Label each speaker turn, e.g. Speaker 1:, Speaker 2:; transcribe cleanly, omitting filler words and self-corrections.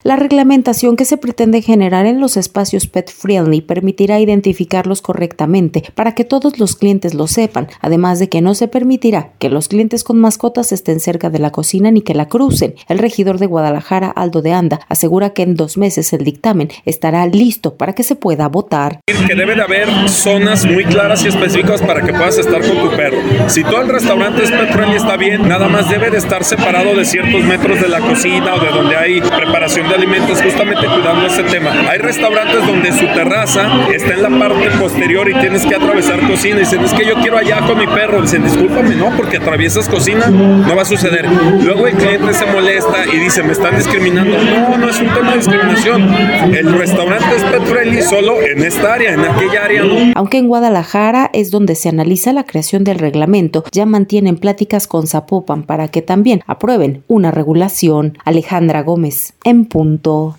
Speaker 1: La reglamentación que se pretende generar en los espacios pet friendly permitirá identificarlos correctamente para que todos los clientes lo sepan, además de que no se permitirá que los clientes con mascotas estén cerca de la cocina ni que la crucen. El regidor de Guadalajara, Aldo de Anda, asegura que en 2 meses el dictamen estará listo para que se pueda votar.
Speaker 2: Que debe de haber zonas muy claras y específicas para que puedas estar con tu perro. Si todo el restaurante es pet friendly está bien, nada más debe de estar separado de ciertos metros de la cocina o de donde hay preparación de alimentos, justamente cuidando ese tema. Hay restaurantes donde su terraza está en la parte posterior y tienes que atravesar cocina y dicen, es que yo quiero allá con mi perro. Dicen, discúlpame, no, porque atraviesas cocina, no va a suceder. Luego el cliente se molesta y dice, me están discriminando. No, no es un tema de discriminación. El restaurante es pet friendly solo en esta área, en aquella área no.
Speaker 1: Aunque en Guadalajara es donde se analiza la creación del reglamento, ya mantienen pláticas con Zapopan para que también aprueben una regulación. Alejandra Gómez, en punto.